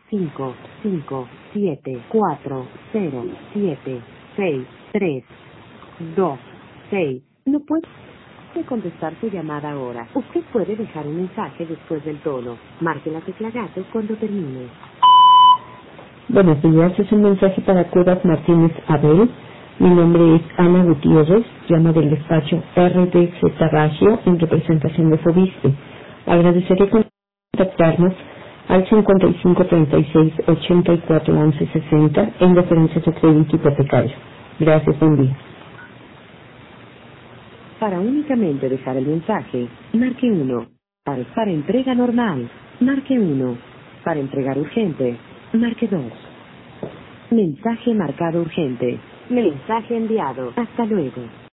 5, 5, 7, 4, 0, 7, 6, 3, 2, 6. No puede contestar su llamada ahora. Usted puede dejar un mensaje después del tono. Marque la tecla gato cuando termine. Buenos días, es un mensaje para Cuevas Martínez Abel. Mi nombre es Ana Gutiérrez, llamo del despacho RDZ Radio en representación de Fobiste. Agradeceré contactarnos al 5536-841160 en referencia a su crédito hipotecario. Gracias, buen día. Para únicamente dejar el mensaje, marque 1. Para entrega normal, marque 1. Para entregar urgente, marque 2. Mensaje marcado urgente. Mensaje enviado. Hasta luego.